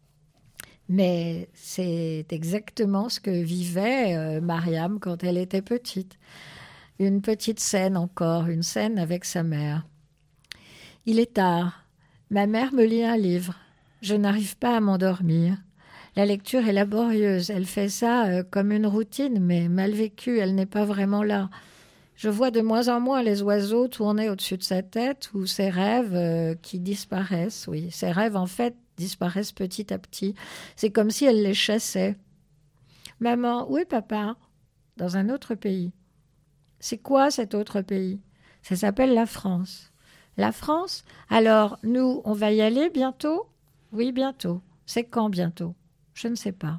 Mais c'est exactement ce que vivait Mariam quand elle était petite. Une petite scène encore, une scène avec sa mère. Il est tard. Ma mère me lit un livre. Je n'arrive pas à m'endormir. La lecture est laborieuse. Elle fait ça comme une routine, mais mal vécue. Elle n'est pas vraiment là. Je vois de moins en moins les oiseaux tourner au-dessus de sa tête ou ses rêves qui disparaissent. Oui, ses rêves, en fait, disparaissent petit à petit. C'est comme si elle les chassait. « Maman, où est papa ?» ?»« Dans un autre pays. »« C'est quoi cet autre pays ?»« Ça s'appelle la France. »« La France ? Alors, nous, on va y aller bientôt ?»« Oui, bientôt. C'est quand bientôt ? » ?»« Je ne sais pas. »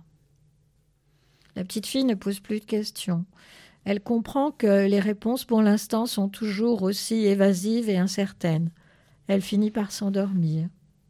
La petite fille ne pose plus de questions. Elle comprend que les réponses pour l'instant sont toujours aussi évasives et incertaines. Elle finit par s'endormir.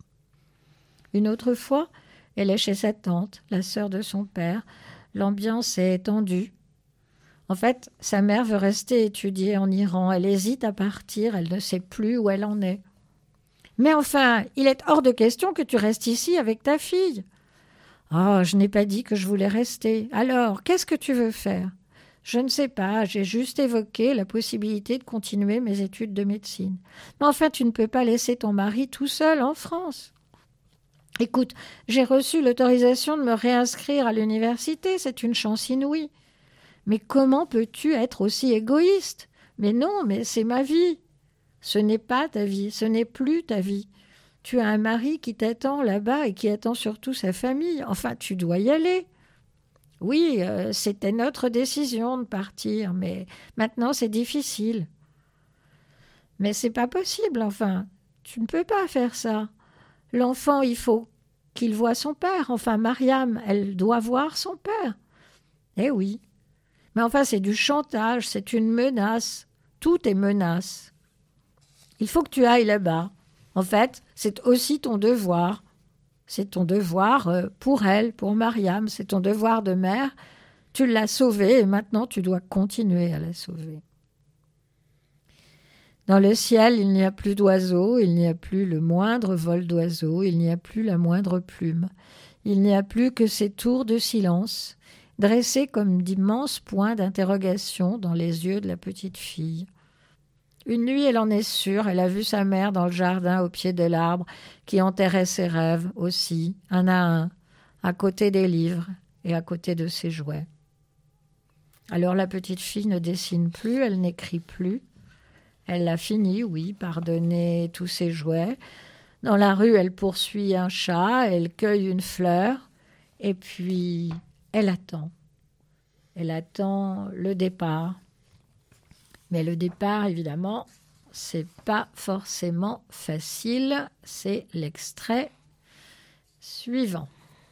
Une autre fois, elle est chez sa tante, la sœur de son père. L'ambiance est tendue. En fait, sa mère veut rester étudier en Iran. Elle hésite à partir, elle ne sait plus où elle en est. « Mais enfin, il est hors de question que tu restes ici avec ta fille. »« Oh, je n'ai pas dit que je voulais rester. Alors, qu'est-ce que tu veux faire ?»« Je ne sais pas, j'ai juste évoqué la possibilité de continuer mes études de médecine. Mais enfin, tu ne peux pas laisser ton mari tout seul en France. » Écoute, j'ai reçu l'autorisation de me réinscrire à l'université, c'est une chance inouïe. Mais comment peux-tu être aussi égoïste ? Mais non, mais c'est ma vie. Ce n'est pas ta vie, ce n'est plus ta vie. Tu as un mari qui t'attend là-bas et qui attend surtout sa famille. Enfin, tu dois y aller. Oui, c'était notre décision de partir, mais maintenant c'est difficile. Mais c'est pas possible, enfin. Tu ne peux pas faire ça. L'enfant, il faut qu'il voie son père. Enfin, Mariam, elle doit voir son père. Eh oui. Mais enfin, c'est du chantage, c'est une menace. Tout est menace. Il faut que tu ailles là-bas. En fait, c'est aussi ton devoir. C'est ton devoir pour elle, pour Mariam. C'est ton devoir de mère. Tu l'as sauvée et maintenant, tu dois continuer à la sauver. Dans le ciel, il n'y a plus d'oiseaux, il n'y a plus le moindre vol d'oiseaux, il n'y a plus la moindre plume. Il n'y a plus que ces tours de silence, dressés comme d'immenses points d'interrogation dans les yeux de la petite fille. Une nuit, elle en est sûre, elle a vu sa mère dans le jardin au pied de l'arbre qui enterrait ses rêves aussi, un à un, à côté des livres et à côté de ses jouets. Alors la petite fille ne dessine plus, elle n'écrit plus. Elle a fini, oui, par donner tous ses jouets. Dans la rue, elle poursuit un chat, elle cueille une fleur et puis elle attend. Elle attend le départ. Mais le départ, évidemment, c'est pas forcément facile. C'est l'extrait suivant.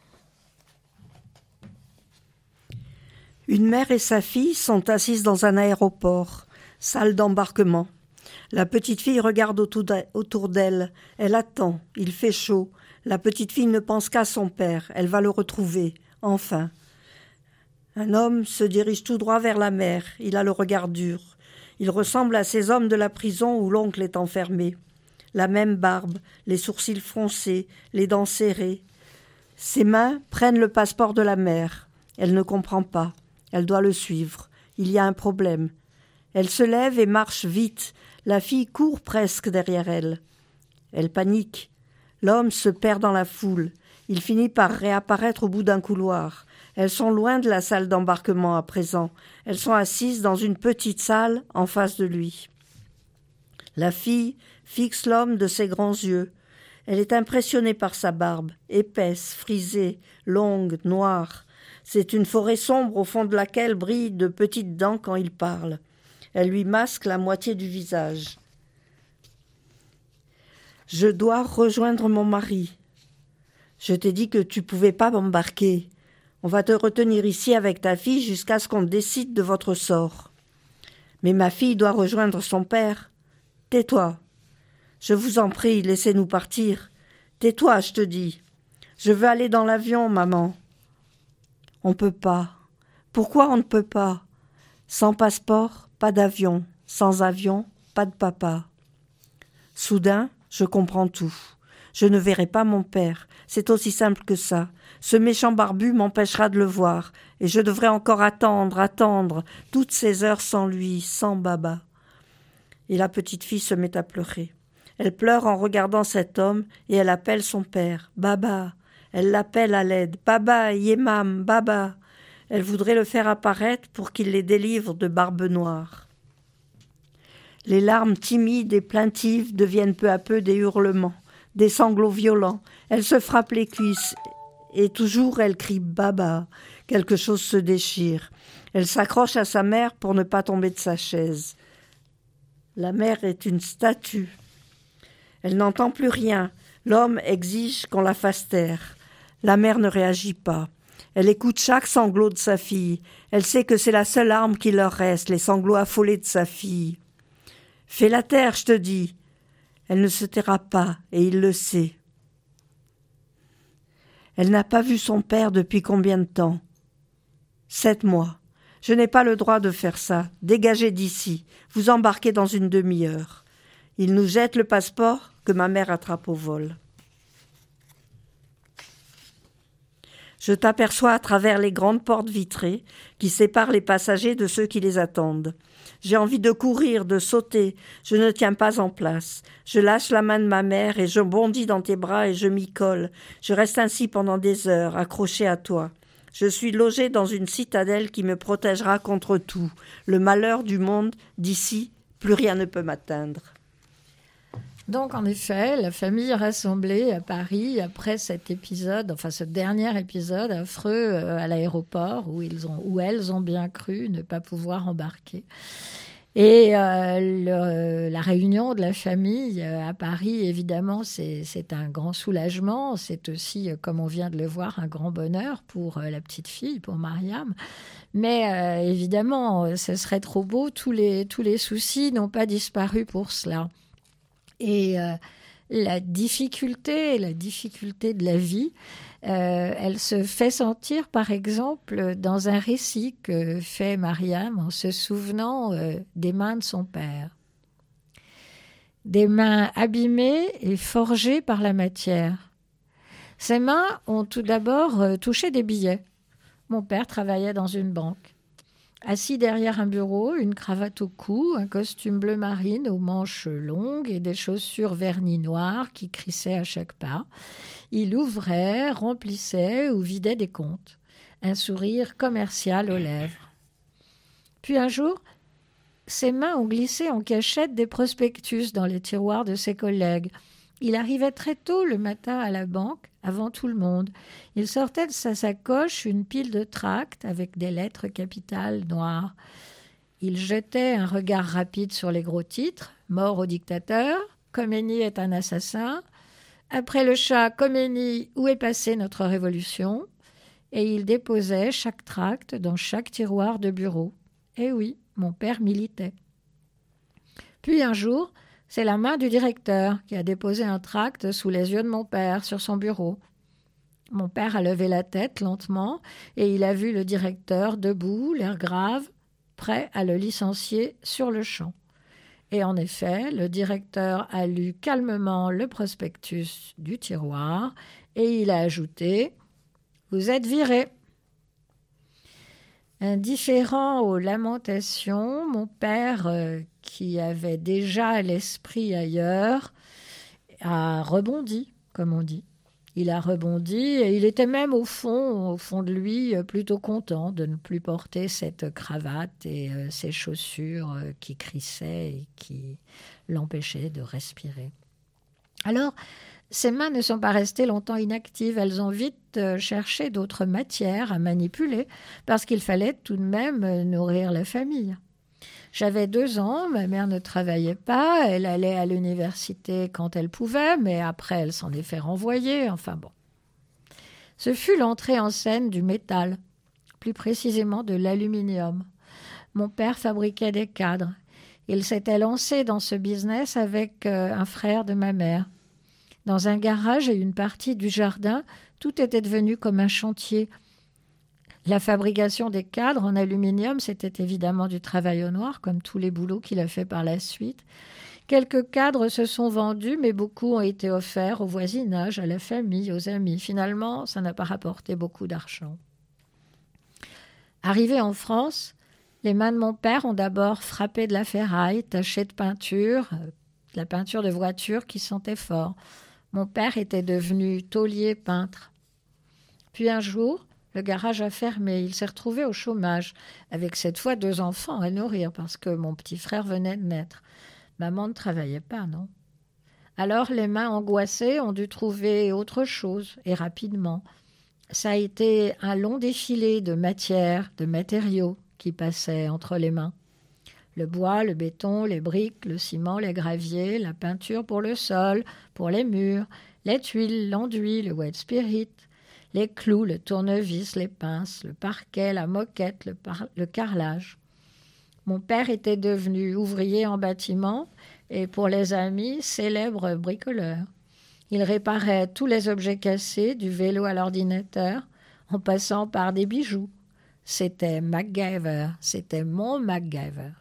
Une mère et sa fille sont assises dans un aéroport, salle d'embarquement. La petite fille regarde autour d'elle. Elle attend. Il fait chaud. La petite fille ne pense qu'à son père. Elle va le retrouver. Enfin. Un homme se dirige tout droit vers la mer. Il a le regard dur. Il ressemble à ces hommes de la prison où l'oncle est enfermé. La même barbe, les sourcils froncés, les dents serrées. Ses mains prennent le passeport de la mère. Elle ne comprend pas. Elle doit le suivre. Il y a un problème. Elle se lève et marche vite. La fille court presque derrière elle. Elle panique. L'homme se perd dans la foule. Il finit par réapparaître au bout d'un couloir. Elles sont loin de la salle d'embarquement à présent. Elles sont assises dans une petite salle en face de lui. La fille fixe l'homme de ses grands yeux. Elle est impressionnée par sa barbe, épaisse, frisée, longue, noire. C'est une forêt sombre au fond de laquelle brillent de petites dents quand il parle. Elle lui masque la moitié du visage. « Je dois rejoindre mon mari. Je t'ai dit que tu pouvais pas m'embarquer. On va te retenir ici avec ta fille jusqu'à ce qu'on décide de votre sort. Mais ma fille doit rejoindre son père. Tais-toi. Je vous en prie, laissez-nous partir. Tais-toi, je te dis. Je veux aller dans l'avion, maman. » On ne peut pas. Pourquoi on ne peut pas? Sans passeport, pas d'avion. Sans avion, pas de papa. Soudain, je comprends tout. Je ne verrai pas mon père. C'est aussi simple que ça. Ce méchant barbu m'empêchera de le voir. Et je devrais encore attendre, toutes ces heures sans lui, sans Baba. Et la petite fille se met à pleurer. Elle pleure en regardant cet homme et elle appelle son père. Baba. Elle l'appelle à l'aide. Baba, Yemam, Baba. Elle voudrait le faire apparaître pour qu'il les délivre de Barbe Noire. Les larmes timides et plaintives deviennent peu à peu des hurlements, des sanglots violents. Elle se frappe les cuisses et toujours elle crie « Baba ». Quelque chose se déchire. Elle s'accroche à sa mère pour ne pas tomber de sa chaise. La mère est une statue. Elle n'entend plus rien. L'homme exige qu'on la fasse taire. La mère ne réagit pas. Elle écoute chaque sanglot de sa fille. Elle sait que c'est la seule arme qui leur reste, les sanglots affolés de sa fille. « Fais-la taire, je te dis !» Elle ne se taira pas, et il le sait. Elle n'a pas vu son père depuis combien de temps? 7 mois. Je n'ai pas le droit de faire ça. Dégagez d'ici. Vous embarquez dans une demi-heure. Il nous jette le passeport que ma mère attrape au vol. Je t'aperçois à travers les grandes portes vitrées qui séparent les passagers de ceux qui les attendent. J'ai envie de courir, de sauter. Je ne tiens pas en place. Je lâche la main de ma mère et je bondis dans tes bras et je m'y colle. Je reste ainsi pendant des heures, accrochée à toi. Je suis logée dans une citadelle qui me protégera contre tout. Le malheur du monde, d'ici, plus rien ne peut m'atteindre. Donc, en effet, la famille rassemblée à Paris après cet épisode, enfin ce dernier épisode affreux à l'aéroport où elles ont bien cru ne pas pouvoir embarquer. Et la réunion de la famille à Paris, évidemment, c'est un grand soulagement. C'est aussi, comme on vient de le voir, un grand bonheur pour la petite fille, pour Mariam. Mais évidemment, ce serait trop beau. Tous les soucis n'ont pas disparu pour cela. Et la difficulté de la vie, elle se fait sentir, par exemple, dans un récit que fait Mariam en se souvenant des mains de son père. Des mains abîmées et forgées par la matière. Ces mains ont tout d'abord touché des billets. Mon père travaillait dans une banque. Assis derrière un bureau, une cravate au cou, un costume bleu marine aux manches longues et des chaussures vernis noires qui crissaient à chaque pas, il ouvrait, remplissait ou vidait des comptes, un sourire commercial aux lèvres. Puis un jour, ses mains ont glissé en cachette des prospectus dans les tiroirs de ses collègues. Il arrivait très tôt le matin à la banque, avant tout le monde. Il sortait de sa sacoche une pile de tracts avec des lettres capitales noires. Il jetait un regard rapide sur les gros titres. « Mort au dictateur »,« Khomeini est un assassin »,« Après le chat, Khomeini, où est passée notre révolution ?» Et il déposait chaque tract dans chaque tiroir de bureau. Eh oui, mon père militait. Puis un jour, c'est la main du directeur qui a déposé un tract sous les yeux de mon père sur son bureau. Mon père a levé la tête lentement et il a vu le directeur debout, l'air grave, prêt à le licencier sur le champ. Et en effet, le directeur a lu calmement le prospectus du tiroir et il a ajouté « Vous êtes viré ». Indifférent aux lamentations, mon père, qui avait déjà l'esprit ailleurs, a rebondi, comme on dit. Il a rebondi et il était même au fond de lui, plutôt content de ne plus porter cette cravate et ces chaussures qui crissaient et qui l'empêchaient de respirer. Alors, ses mains ne sont pas restées longtemps inactives. Elles ont vite cherché d'autres matières à manipuler parce qu'il fallait tout de même nourrir la famille. J'avais 2 ans, ma mère ne travaillait pas, elle allait à l'université quand elle pouvait, mais après elle s'en est fait renvoyer, enfin bon. Ce fut l'entrée en scène du métal, plus précisément de l'aluminium. Mon père fabriquait des cadres. Il s'était lancé dans ce business avec un frère de ma mère. Dans un garage et une partie du jardin, tout était devenu comme un chantier. La fabrication des cadres en aluminium, c'était évidemment du travail au noir, comme tous les boulots qu'il a fait par la suite. Quelques cadres se sont vendus, mais beaucoup ont été offerts au voisinage, à la famille, aux amis. Finalement, ça n'a pas rapporté beaucoup d'argent. Arrivé en France, les mains de mon père ont d'abord frappé de la ferraille, taché de peinture, de la peinture de voiture qui sentait fort. Mon père était devenu tôlier peintre. Puis un jour, le garage a fermé. Il s'est retrouvé au chômage, avec cette fois 2 enfants à nourrir, parce que mon petit frère venait de naître. Maman ne travaillait pas, non? Alors les mains angoissées ont dû trouver autre chose, et rapidement. Ça a été un long défilé de matières, de matériaux qui passaient entre les mains. Le bois, le béton, les briques, le ciment, les graviers, la peinture pour le sol, pour les murs, les tuiles, l'enduit, le white spirit, les clous, le tournevis, les pinces, le parquet, la moquette, le carrelage. Mon père était devenu ouvrier en bâtiment et pour les amis, célèbre bricoleur. Il réparait tous les objets cassés, du vélo à l'ordinateur, en passant par des bijoux. C'était MacGyver, c'était mon MacGyver.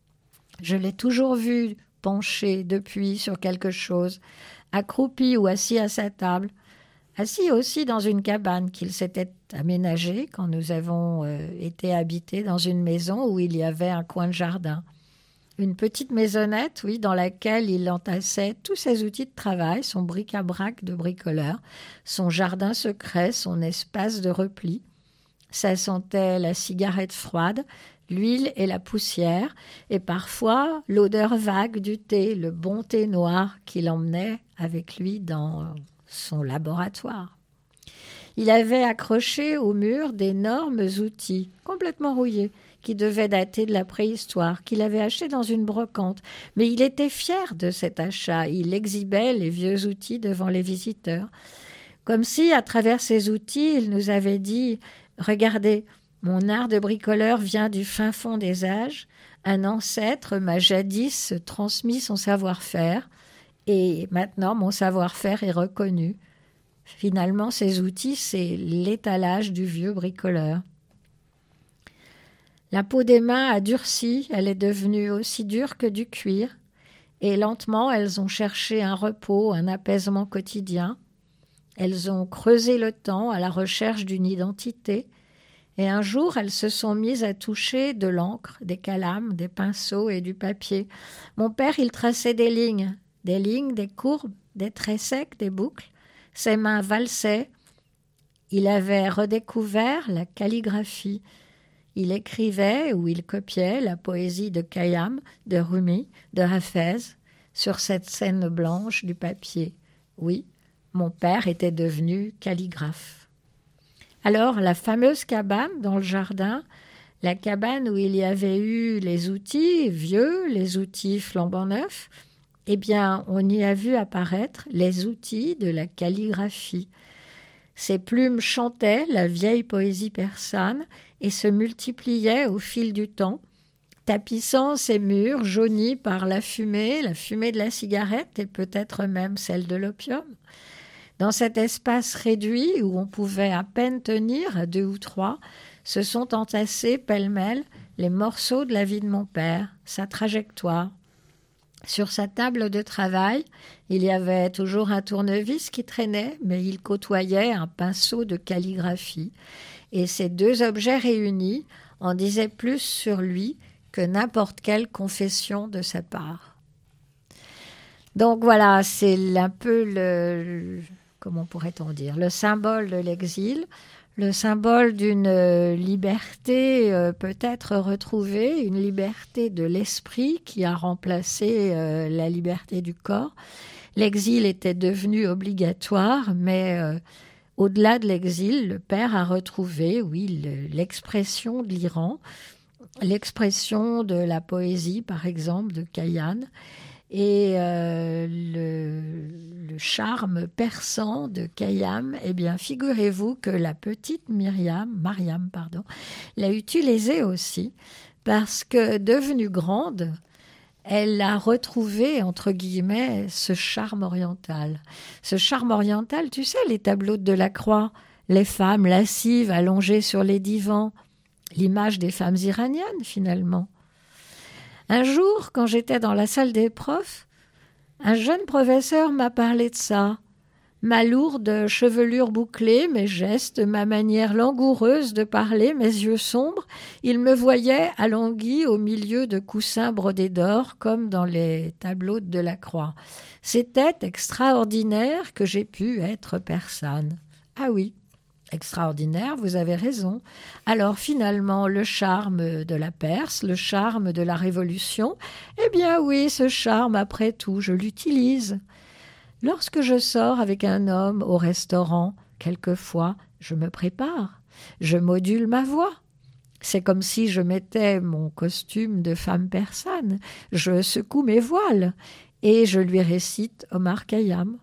Je l'ai toujours vu penché depuis sur quelque chose, accroupi ou assis à sa table, assis aussi dans une cabane qu'il s'était aménagée quand nous avons été habités dans une maison où il y avait un coin de jardin. Une petite maisonnette, oui, dans laquelle il entassait tous ses outils de travail, son bric-à-brac de bricoleur, son jardin secret, son espace de repli. Ça sentait la cigarette froide, l'huile et la poussière, et parfois l'odeur vague du thé, le bon thé noir qu'il emmenait avec lui dans son laboratoire. Il avait accroché au mur d'énormes outils, complètement rouillés, qui devaient dater de la préhistoire, qu'il avait achetés dans une brocante. Mais il était fier de cet achat. Il exhibait les vieux outils devant les visiteurs. Comme si, à travers ces outils, il nous avait dit « Regardez, mon art de bricoleur vient du fin fond des âges. Un ancêtre m'a jadis transmis son savoir-faire et maintenant mon savoir-faire est reconnu. » Finalement, ces outils, c'est l'étalage du vieux bricoleur. La peau des mains a durci, elle est devenue aussi dure que du cuir, et lentement, elles ont cherché un repos, un apaisement quotidien. Elles ont creusé le temps à la recherche d'une identité, Et un jour, elles se sont mises à toucher de l'encre, des calames, des pinceaux et du papier. Mon père, il traçait des lignes, des courbes, des traits secs, des boucles. Ses mains valsaient. Il avait redécouvert la calligraphie. Il écrivait ou il copiait la poésie de Khayyam, de Rumi, de Hafez sur cette scène blanche du papier. Oui, mon père était devenu calligraphe. Alors, la fameuse cabane dans le jardin, la cabane où il y avait eu les outils vieux, les outils flambant neufs, eh bien, on y a vu apparaître les outils de la calligraphie. Ces plumes chantaient la vieille poésie persane et se multipliaient au fil du temps, tapissant ces murs jaunis par la fumée de la cigarette et peut-être même celle de l'opium. Dans cet espace réduit où on pouvait à peine tenir à 2 ou 3, se sont entassés pêle-mêle les morceaux de la vie de mon père, sa trajectoire. Sur sa table de travail, il y avait toujours un tournevis qui traînait, mais il côtoyait un pinceau de calligraphie. Et ces 2 objets réunis en disaient plus sur lui que n'importe quelle confession de sa part. Donc voilà, c'est un peu comment pourrait-on dire, le symbole de l'exil, le symbole d'une liberté peut-être retrouvée, une liberté de l'esprit qui a remplacé la liberté du corps. L'exil était devenu obligatoire, mais au-delà de l'exil, le père a retrouvé, oui, l'expression de l'Iran, l'expression de la poésie, par exemple, de Khayyam, et le charme persan de Khayyam, eh bien, figurez-vous que la petite Mariam, l'a utilisé aussi, parce que devenue grande, elle a retrouvé, entre guillemets, ce charme oriental. Ce charme oriental, tu sais, les tableaux de Delacroix, les femmes lascives allongées sur les divans, l'image des femmes iraniennes, finalement. Un jour, quand j'étais dans la salle des profs, un jeune professeur m'a parlé de ça. Ma lourde chevelure bouclée, mes gestes, ma manière langoureuse de parler, mes yeux sombres, il me voyait alangui au milieu de coussins brodés d'or, comme dans les tableaux de Delacroix. C'était extraordinaire que j'ai pu être persane. Ah oui, extraordinaire, vous avez raison. Alors finalement, le charme de la Perse, le charme de la Révolution, eh bien oui, ce charme, après tout, je l'utilise. Lorsque je sors avec un homme au restaurant, quelquefois, je me prépare, je module ma voix. C'est comme si je mettais mon costume de femme persane, je secoue mes voiles et je lui récite Omar Khayyam.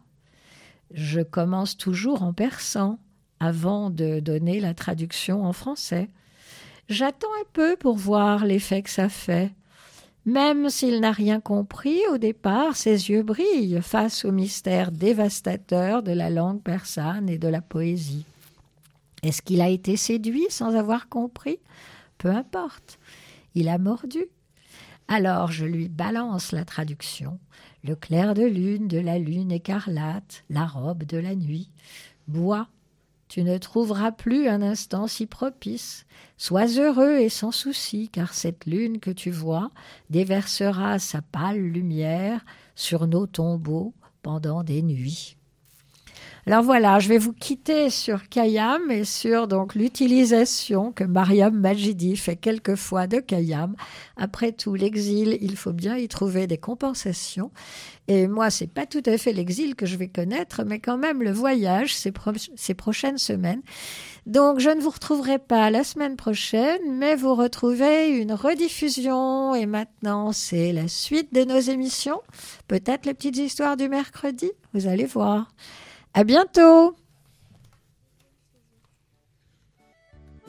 Je commence toujours en persan avant de donner la traduction en français. J'attends un peu pour voir l'effet que ça fait. Même s'il n'a rien compris, au départ, ses yeux brillent face au mystère dévastateur de la langue persane et de la poésie. Est-ce qu'il a été séduit sans avoir compris ? Peu importe. Il a mordu. Alors je lui balance la traduction. Le clair de la lune écarlate, la robe de la nuit. Bois, tu ne trouveras plus un instant si propice. Sois heureux et sans souci, car cette lune que tu vois déversera sa pâle lumière sur nos tombeaux pendant des nuits. Alors voilà, je vais vous quitter sur Khayyam et sur donc l'utilisation que Mariam Majidi fait quelquefois de Khayyam. Après tout, l'exil, il faut bien y trouver des compensations. Et moi, c'est pas tout à fait l'exil que je vais connaître, mais quand même le voyage ces prochaines semaines. Donc, je ne vous retrouverai pas la semaine prochaine, mais vous retrouvez une rediffusion. Et maintenant, c'est la suite de nos émissions. Peut-être les petites histoires du mercredi, vous allez voir. À bientôt!